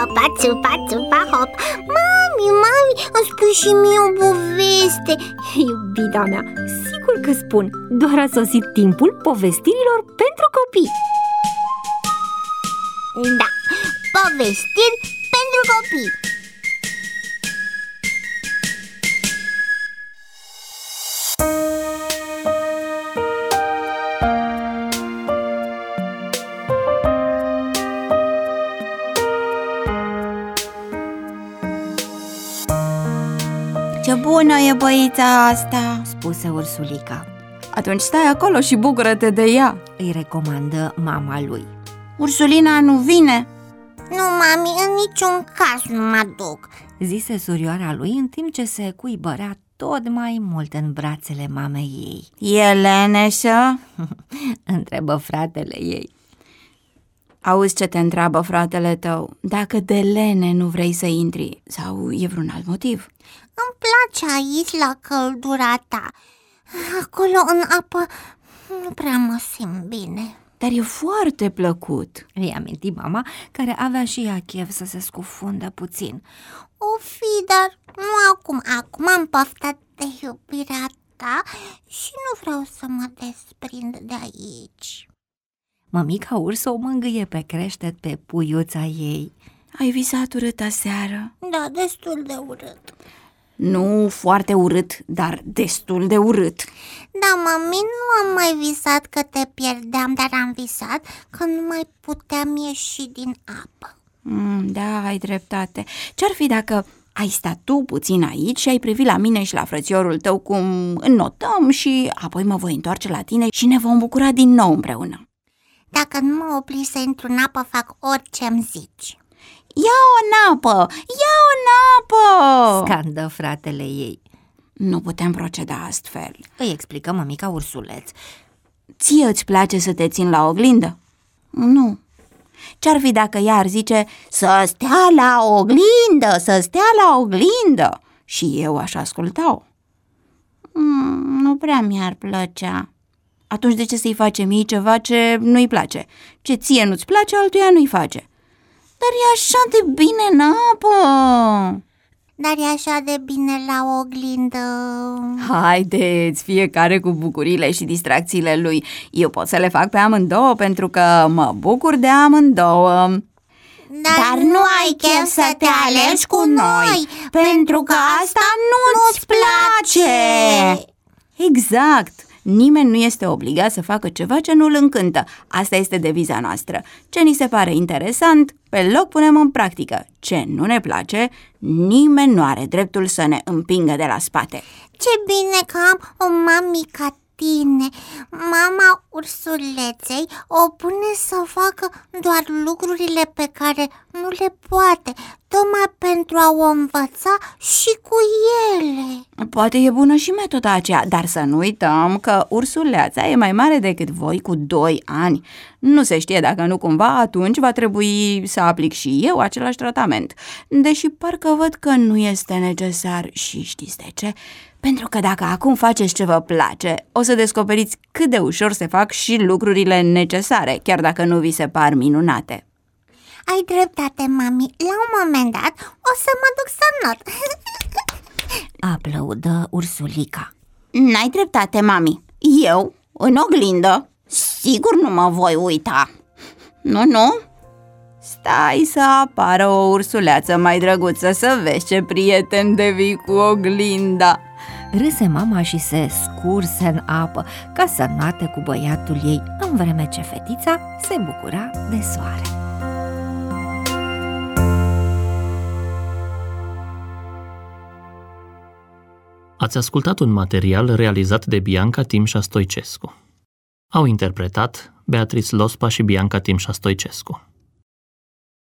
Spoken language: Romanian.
țupa, țupa, țupa, hop. Mami, îmi spui și mie o poveste. Iubita mea, sigur că spun. Doar a sosit timpul povestirilor pentru copii. Da, povestiri pentru copii. Ce bună e băița asta, spuse Ursulica. Atunci stai acolo și bucură-te de ea, îi recomandă mama lui. Ursulina nu vine? Nu, mami, în niciun caz nu mă duc, zise surioara lui în timp ce se cuibărea tot mai mult în brațele mamei ei. E leneșă? întrebă fratele ei. Auzi ce te întreabă fratele tău, dacă de lene nu vrei să intri sau e vreun alt motiv? Îmi place aici la căldura ta. Acolo în apă nu prea mă simt bine. Dar e foarte plăcut, îi aminti mama, care avea și ea chef să se scufundă puțin. O fi, dar nu acum. Acum am poftat de iubirea ta și nu vreau să mă desprind de aici. Mămica urs o mângâie pe creștet pe puiuța ei. Ai visat urât aseară? Da, destul de urât. Nu foarte urât, dar destul de urât. Da, mami, nu am mai visat că te pierdeam, dar am visat că nu mai puteam ieși din apă. Da, ai dreptate. Ce-ar fi dacă ai sta tu puțin aici și ai privi la mine și la frățiorul tău cum înnotăm și apoi mă voi întoarce la tine și ne vom bucura din nou împreună? Dacă nu mă opri să intru în apă, fac orice-mi zici. Ia-o în apă! Ia-o în apă! Scandă fratele ei. Nu putem proceda astfel, îi explică mămica ursuleț. Ție îți place să te țin la oglindă? Nu. Ce-ar fi dacă ea ar zice să stea la oglindă, să stea la oglindă? Și eu aș asculta-o. Nu prea mi-ar plăcea. Atunci de ce să-i facem ei ceva ce nu-i place? Ce ție nu-ți place, altuia nu-i face. Dar e așa de bine în apă. Dar e așa de bine la oglindă. Haideți, fiecare cu bucuriile și distracțiile lui. Eu pot să le fac pe amândouă pentru că mă bucur de amândouă. Dar nu ai chef să te alergi cu noi, pentru că asta nu-ți place. Exact. Nimeni nu este obligat să facă ceva ce nu-l încântă. Asta este deviza noastră. Ce ni se pare interesant, pe loc punem în practică. Ce nu ne place, nimeni nu are dreptul să ne împingă de la spate. Ce bine că am o mami ca tine. Mama ursuleței o pune să facă doar lucrurile pe care nu le poate, tocmai pentru a o învăța și cu ele. Poate e bună și metoda aceea, dar să nu uităm că ursuleața e mai mare decât voi cu 2 ani. Nu se știe dacă nu cumva atunci va trebui să aplic și eu același tratament. Deși parcă văd că nu este necesar și știți de ce? Pentru că dacă acum faceți ce vă place, o să descoperiți cât de ușor se fac și lucrurile necesare, chiar dacă nu vi se par minunate. Ai dreptate, mami. La un moment dat o să mă duc să not. Aplaudă Ursulica. N-ai dreptate, mami. Eu, în oglindă, sigur nu mă voi uita. Nu? Stai să apară o ursuleață mai drăguță să vezi ce prieten devii cu oglinda. Râse mama și se scurse în apă ca să înoate cu băiatul ei, în vreme ce fetița se bucura de soare. Ați ascultat un material realizat de Bianca Timșa Stoicescu. Au interpretat Beatrice Lospa și Bianca Timșa Stoicescu.